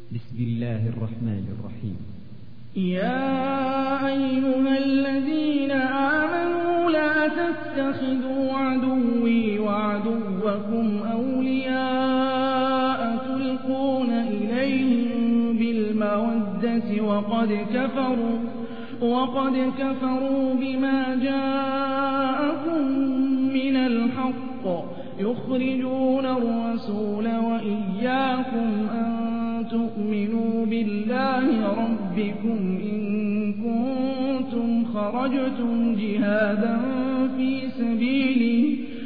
بسم الله الرحمن الرحيم. يا أيها الذين آمنوا لا تتخذوا عدوي وعدوكم أولياء تلقون إليهم بالمودة وقد كفروا بما جاءكم من الحق يخرجون الرسول وإياكم أن تؤمنوا بالله ربكم إن كنتم خرجتم جهادا في سبيلي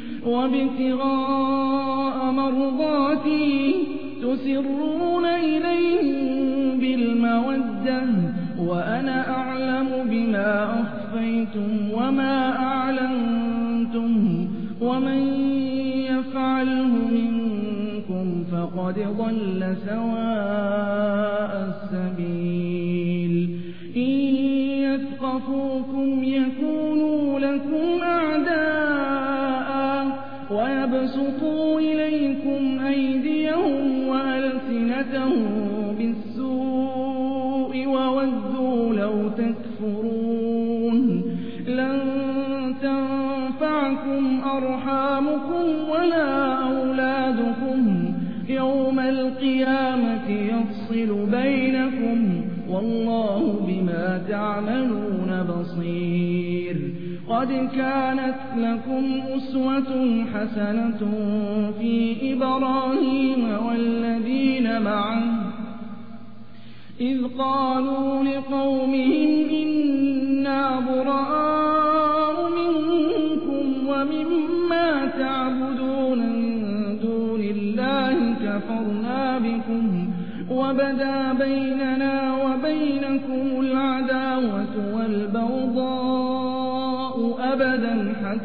وابتغاء مرضاتي تسرون إليهم بالمودة وأنا أعلم بما أخفيتم وما أعلنتم ومن يفعله منكم فقد ضل سواء السبيل. إن يثقفوكم يكونوا لكم أعداء ويبسطوا إليكم أيديهم وألسنتهم بالسوء وودوا لو تكفرون. لن تنفعكم أرحامكم ولا أولادكم يوم القيامة يفصل بينكم والله بما تعملون بصير. قد كانت لكم أسوة حسنة في إبراهيم والذين معه إذ قالوا لقومهم إنا براء منكم ومما تعبدون من دون الله كفرنا بكم وبدا بيننا وبينكم العداوة والبغضاء أبدا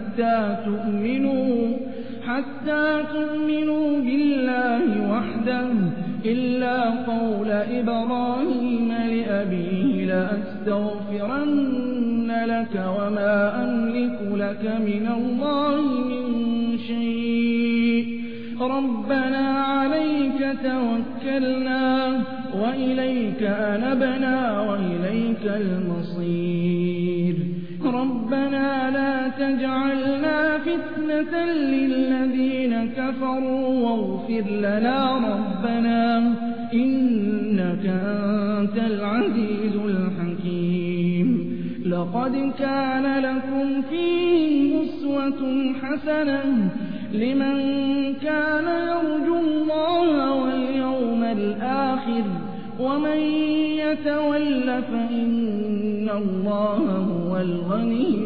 حتى تؤمنوا بالله وحده إلا قول إبراهيم لأبيه لأستغفرن لك وما أملك لك من الله من شيء ربنا عليك توكلنا وإليك أنبنا وإليك المصير. ربنا لا تجعلنا فتنة للذين كفروا واغفر لنا ربنا إنك أنت العزيز الحكيم. لقد كان لكم فيهم أسوة حسنة لمن كان يرجو الله واليوم الآخر ومن يتول فإن الله هو الغني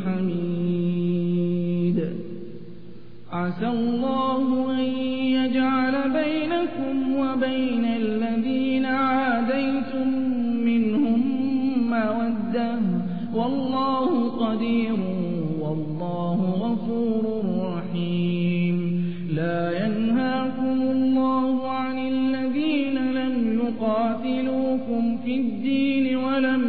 الحميد. عسى الله أن يجعل بينكم وبين الذين عاديتم منهم مودة والله قدير والله غفور رحيم. لا ينهاكم الله عن الذين لم يقاتلوكم في الدين ولم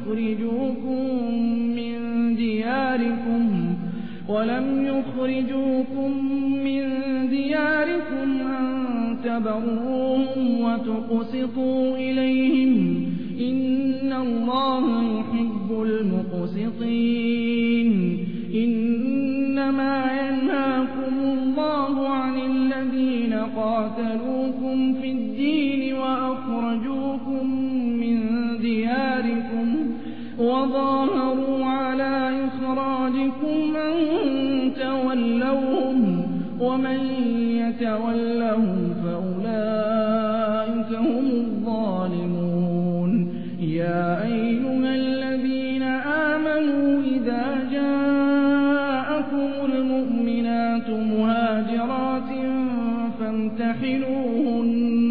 يخرجوكم من دياركم أن تبروهم وتقسطوا إليهم إن الله يحب المقسطين. إنما ينهاكم الله عن الذين قاتلوكم في الدين وأخرجوكم من دياركم وظاهروا على إخراجكم أن تولوهم ومن يتولهم فأولئك هم الظالمون. يا أيها الذين آمنوا إذا جاءكم المؤمنات مهاجرات فامتحنوهن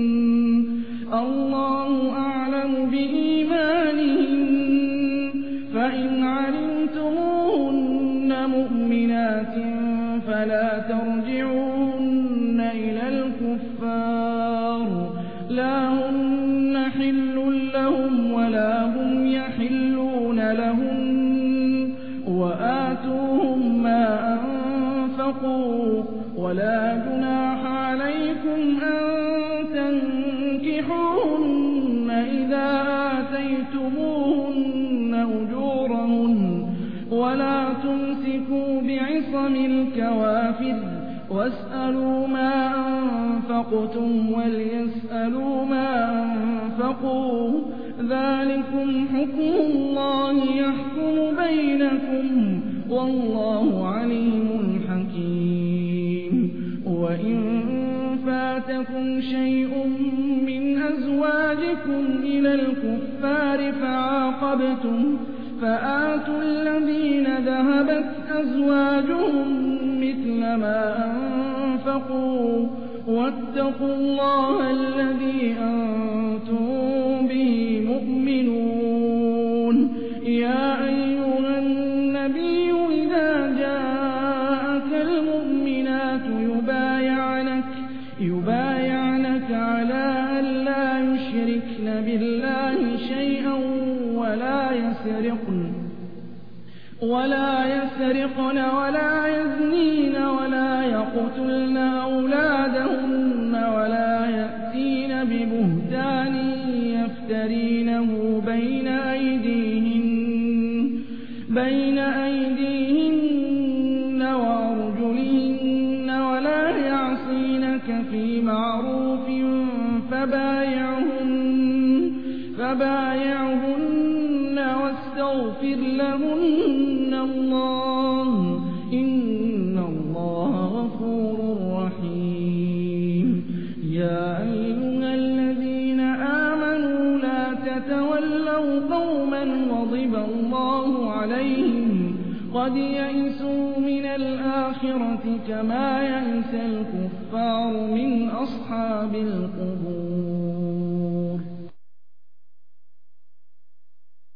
الله أعلم بإيمانهن فإن علمتموهن مؤمنات فلا ترجعوهن إلى الكفار لا هن حل لهم ولا هم يحلون لهن وآتوهم ما أنفقوا ولا جناح عليكم أن تنكحوهن وآتوهن إذا آتيتموهن أجورهن ولا تمسكوا بعصم الكوافر واسألوا ما أنفقتم وليسألوا ما أنفقوا ذلكم حكم الله يحكم بينكم والله عليم حكيم وإن فاتكم شيء من أزواجكم إلى الكفار فعاقبتم فآتوا الذين ذهبت أزواجهم مثل ما أنفقوا واتقوا الله الذي أنتم به مؤمنون يا أيها النبي إذا جاءك المؤمنات يبايعنك على أن لا يشركن بالله شيئا ولا يسرقن ولا يزنين ولا يقتلن أولادهن ولا يأتين ببهتان يفترينه بين أيديهن وأرجلهن ولا يعصينك في معروف فبايعهن واستغفر لهن الله إن الله غفور رحيم يا أيها الذين آمنوا لا تتولوا قوما غضب الله عليهم قد يئسوا من الآخرة كما يئس الكفار من أصحاب القبور